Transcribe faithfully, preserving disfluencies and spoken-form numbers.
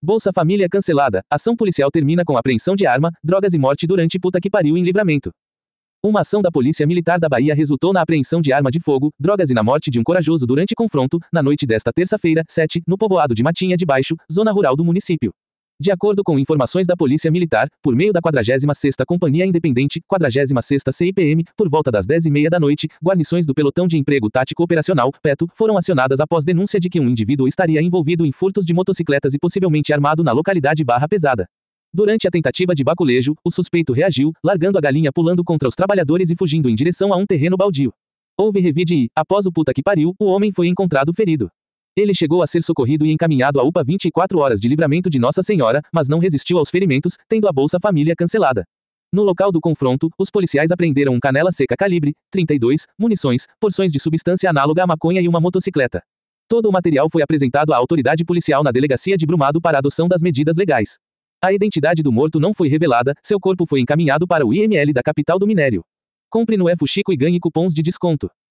Bolsa Família cancelada. Ação policial termina com apreensão de arma, drogas e morte durante puta que pariu em Livramento. Uma ação da Polícia Militar da Bahia resultou na apreensão de arma de fogo, drogas e na morte de um corajoso durante confronto, na noite desta terça-feira, sete, no povoado de Matinha de Baixo, zona rural do município. De acordo com informações da Polícia Militar, por meio da quadragésima sexta Companhia Independente, quadragésima sexta C I P M, por volta das dez e meia da noite, guarnições do Pelotão de Emprego Tático Operacional, PETO, foram acionadas após denúncia de que um indivíduo estaria envolvido em furtos de motocicletas e possivelmente armado na localidade Barra Pesada. Durante a tentativa de baculejo, o suspeito reagiu, largando a galinha pulando contra os trabalhadores e fugindo em direção a um terreno baldio. Houve revide e, após o puta que pariu, o homem foi encontrado ferido. Ele chegou a ser socorrido e encaminhado à U P A vinte e quatro horas de Livramento de Nossa Senhora, mas não resistiu aos ferimentos, tendo a Bolsa Família cancelada. No local do confronto, os policiais apreenderam um canela seca calibre trinta e dois, munições, porções de substância análoga à maconha e uma motocicleta. Todo o material foi apresentado à autoridade policial na delegacia de Brumado para a adoção das medidas legais. A identidade do morto não foi revelada, seu corpo foi encaminhado para o I M L da capital do minério. Compre no F Chico e ganhe cupons de desconto.